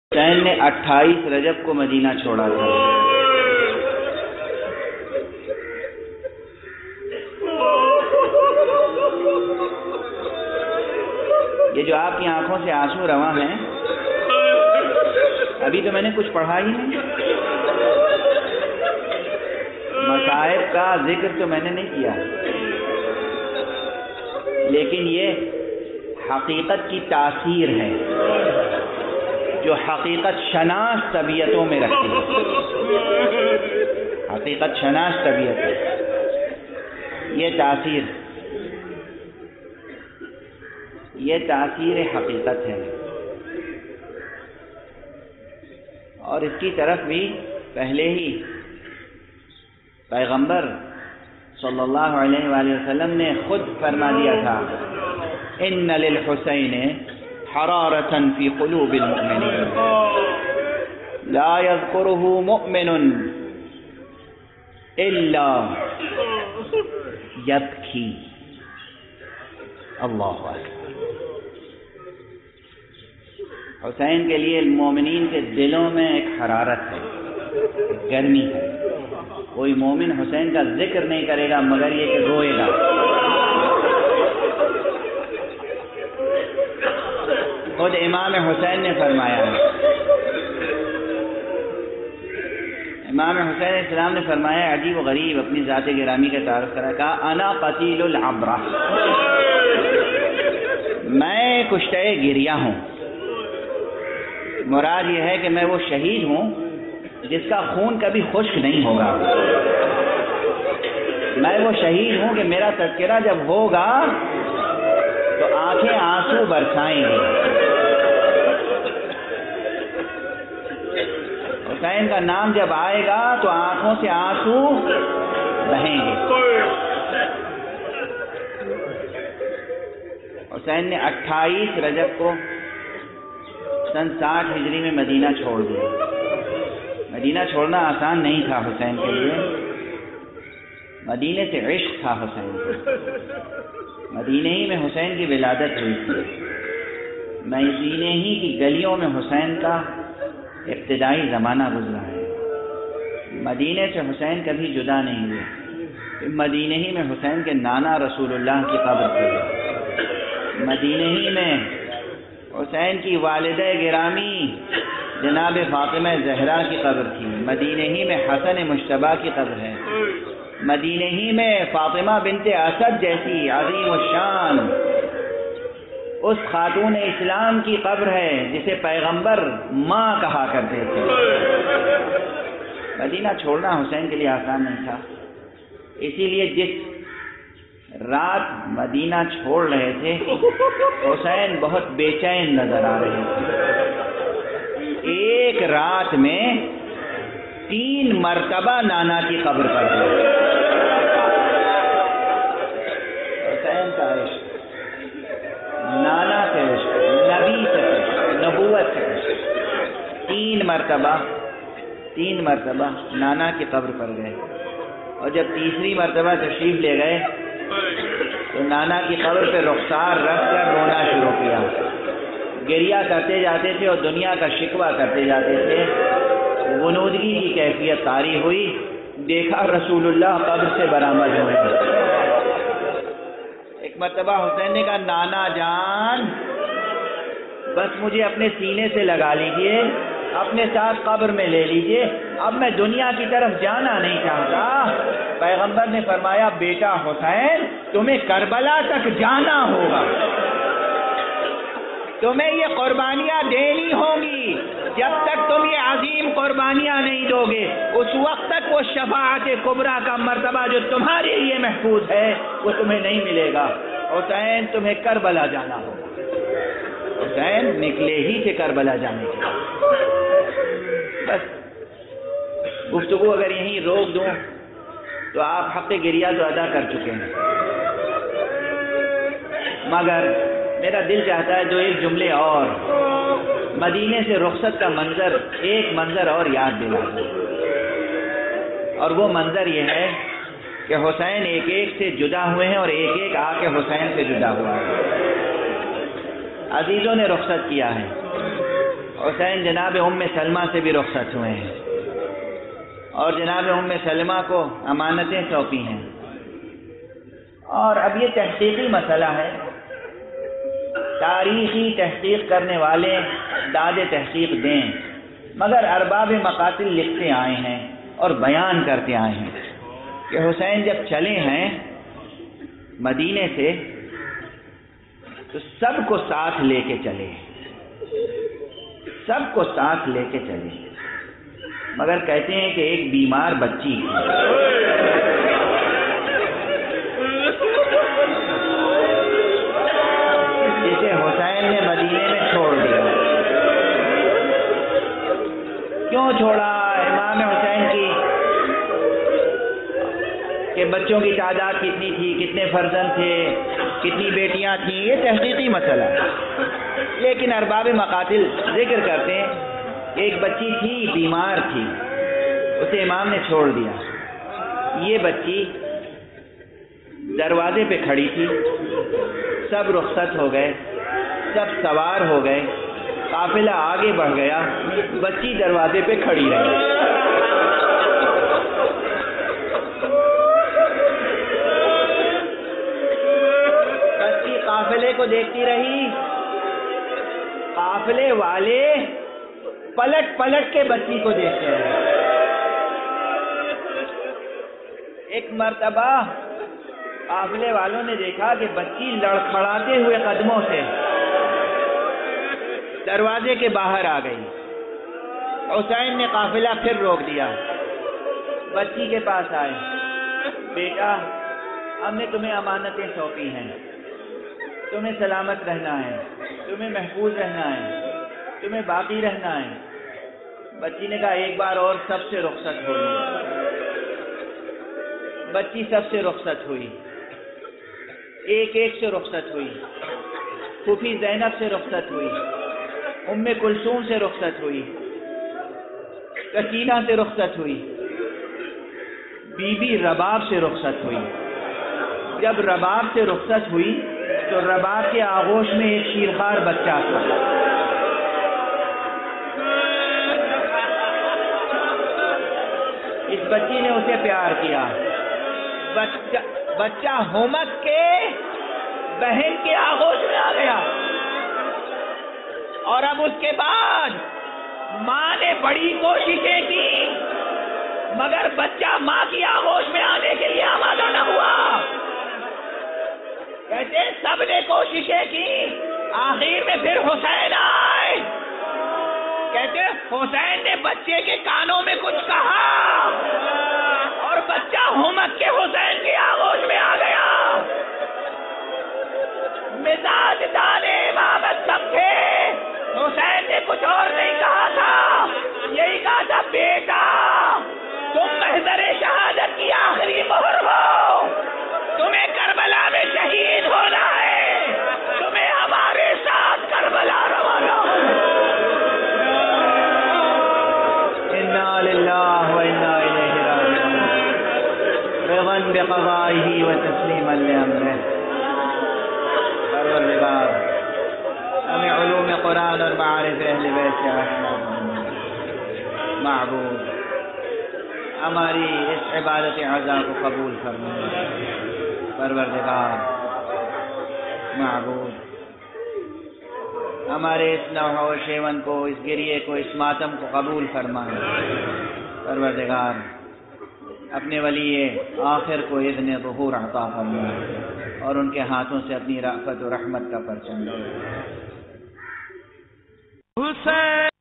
حسین نے 28 رجب کو مدینہ چھوڑا تھا۔ یہ جو آپ کی آنکھوں سے آنسو رواں ہیں، ابھی تو میں نے کچھ پڑھا ہی نہیں، مصائب کا ذکر تو میں نے نہیں کیا، لیکن یہ حقیقت کی تاثیر ہے جو حقیقت شناس طبیعتوں میں رکھتی ہے۔ حقیقت شناس طبیعت ہے یہ تاثیر حقیقت ہے، اور اس کی طرف بھی پہلے ہی پیغمبر صلی اللہ علیہ وآلہ وسلم نے خود فرما دیا تھا، ان للحسین حرارة في قلوب المؤمنين لا يذكره مؤمن إلا يبكي۔ اللہ اکبر۔ حسین کے لیے مومنین کے دلوں میں ایک حرارت ہے، گرمی ہے۔ کوئی مومن حسین کا ذکر نہیں کرے گا مگر یہ کہ روئے گا۔ خود امام حسین نے فرمایا، امام حسین علیہ السلام نے فرمایا، عجیب و غریب اپنی ذات گرامی کا تعارف کرا، کہا انا قتیل العبرہ، میں کشتہ گریہ ہوں۔ مراد یہ ہے کہ میں وہ شہید ہوں جس کا خون کبھی خشک نہیں ہوگا۔ میں وہ شہید ہوں کہ میرا تذکرہ جب ہوگا تو آنکھیں آنسو برسائیں گے۔ حسین کا نام جب آئے گا تو آنکھوں سے آنسو بہیں گے۔ حسین نے 28 رجب کو سن 60 ہجری میں مدینہ چھوڑ دیا۔ مدینہ چھوڑنا آسان نہیں تھا حسین کے لیے، مدینے سے عشق تھا حسین کو۔ مدینے ہی میں حسین کی ولادت ہوئی تھی، مدینے ہی کی گلیوں میں حسین کا ابتدائی زمانہ گزرا ہے۔ مدینے سے حسین کبھی جدا نہیں ہوئے۔ مدینے ہی میں حسین کے نانا رسول اللہ کی قبر تھی، مدینے ہی میں حسین کی والدہ گرامی جناب فاطمہ زہرا کی قبر تھی، مدینے ہی میں حسن مجتبیٰ کی قبر ہے، مدینے ہی میں فاطمہ بنت اسد جیسی عظیم الشان اس خاتون اسلام کی قبر ہے جسے پیغمبر ماں کہا کرتے تھے۔ مدینہ چھوڑنا حسین کے لیے آسان نہیں تھا، اسی لیے جس رات مدینہ چھوڑ رہے تھے حسین بہت بے چین نظر آ رہے تھے۔ ایک رات میں 3 مرتبہ نانا کی قبر پر گئے۔ حسین کا عشق، نانا سے عشق، نبی سے عشق، نبوت سے عشق، 3 مرتبہ نانا کی قبر پر گئے، اور جب تیسری مرتبہ تشریف لے گئے تو نانا کی قبر پہ رخسار رکھ کر رونا شروع کیا۔ گریہ کرتے جاتے تھے اور دنیا کا شکوہ کرتے جاتے تھے۔ غنودگی کی کیفیت طاری ہوئی، دیکھا رسول اللہ قبر سے برآمد ہوئے۔ ایک مرتبہ حسین نے کہا، نانا جان بس مجھے اپنے سینے سے لگا لیجئے، اپنے ساتھ قبر میں لے لیجئے، اب میں دنیا کی طرف جانا نہیں چاہتا۔ پیغمبر نے فرمایا، بیٹا حسین تمہیں کربلا تک جانا ہوگا، تمہیں یہ قربانیاں دینی ہوں گی۔ جب تک تم یہ عظیم قربانیاں نہیں دو گے اس وقت تک وہ شفاعت کبریٰ کا مرتبہ جو تمہارے لیے محفوظ ہے وہ تمہیں نہیں ملے گا۔ حسین تمہیں کربلا جانا ہوگا۔ حسین نکلے ہی تھے کربلا جانے کے۔ بس گفتگو اگر یہیں روک دوں تو آپ حق گریہ تو ادا کر چکے ہیں، مگر میرا دل چاہتا ہے 2-1 جملے اور مدینے سے رخصت کا منظر، ایک منظر اور یاد دلا دوں، اور وہ منظر یہ ہے کہ حسین ایک ایک سے جدا ہوئے ہیں اور ایک ایک آ کے حسین سے جدا ہوا ہے۔ عزیزوں نے رخصت کیا ہے، حسین جناب ام سلمہ سے بھی رخصت ہوئے ہیں اور جناب ام سلمہ کو امانتیں سونپی ہیں. اور اب یہ تحقیقی مسئلہ ہے، تاریخی تحقیق کرنے والے داد تحقیق دیں، مگر ارباب مقاتل لکھتے آئے ہیں اور بیان کرتے آئے ہیں کہ حسین جب چلے ہیں مدینے سے تو سب کو ساتھ لے کے چلے، سب کو ساتھ لے کے چلے، مگر کہتے ہیں کہ ایک بیمار بچی جسے حسین نے مدینے میں چھوڑ دیا. کیوں چھوڑا امام حسین کی کہ بچوں کی تعداد کتنی تھی، کتنے فرزند تھے، کتنی بیٹیاں تھیں، یہ تحقیقی مسئلہ ہے. لیکن ارباب مقاتل ذکر کرتے ہیں کہ ایک بچی تھی بیمار تھی، اسے امام نے چھوڑ دیا. یہ بچی دروازے پہ کھڑی تھی، سب رخصت ہو گئے، سب سوار ہو گئے، قافلہ آگے بڑھ گیا، بچی دروازے پہ کھڑی رہی. بچی قافلے کو دیکھتی رہی، قافلے والے پلٹ پلٹ کے بچی کو دیکھتے رہے. ایک مرتبہ قافلے والوں نے دیکھا کہ بچی لڑکھڑاتے ہوئے قدموں سے دروازے کے باہر آ گئی. حسین نے قافلہ پھر روک دیا، بچی کے پاس آئے، بیٹا ہم نے تمہیں امانتیں سونپی ہیں، تمہیں سلامت رہنا ہے، تمہیں محفوظ رہنا ہے، تمہیں باقی رہنا ہے. بچی نے کہا ایک بار اور سب سے رخصت ہو لوں. بچی سب سے رخصت ہوئی، ایک ایک سے رخصت ہوئی. پھوپھی زینب سے رخصت ہوئی، ام کلثوم سے رخصت ہوئی، سکینہ سے رخصت ہوئی، بی بی رباب سے رخصت ہوئی. جب رباب سے رخصت ہوئی تو رباب کے آغوش میں ایک شیرخوار بچہ تھا. اس بچی نے اسے پیار کیا. بچہ ہومک کے بہن کے آغوش میں آ گیا، اور اب اس کے بعد ماں نے بڑی کوششیں کی مگر بچہ ماں کی آغوش میں آنے کے لیے آمادہ نہ ہوا. کہتے سب نے کوششیں کی، آخر میں پھر حسین آئے. کہتے حسین نے بچے کے کانوں میں کچھ کہا اور بچہ ہومک کے حسین کے آغوش میں آ گیا. مزاج دانے امامت سب تھے، حسین نے کچھ اور نہیں کہا تھا، یہی کہا تھا بیٹا تم محضر شہادت کی آخری مہر ہو، تمہیں کربلا میں شہید ہونا ہے، تمہیں ہمارے ساتھ کربلا روانہ ہونا. انا للہ و انا الیہ راجعون. رضا بقضائہ و تسلیما لامرہ. پروردگار ہمیں علوم قرآن اور معارف اہل بیت سے آشنا فرما. معبود ہماری اس عبادت عزا کو قبول فرما. پروردگار معبود ہمارے اس نوح و شیون کو، اس گریے کو، اس ماتم کو قبول فرما. پروردگار اپنے ولی آخر کو اذن ظہور عطا فرما اور ان کے ہاتھوں سے اپنی رأفت و رحمت کا پرچم دے.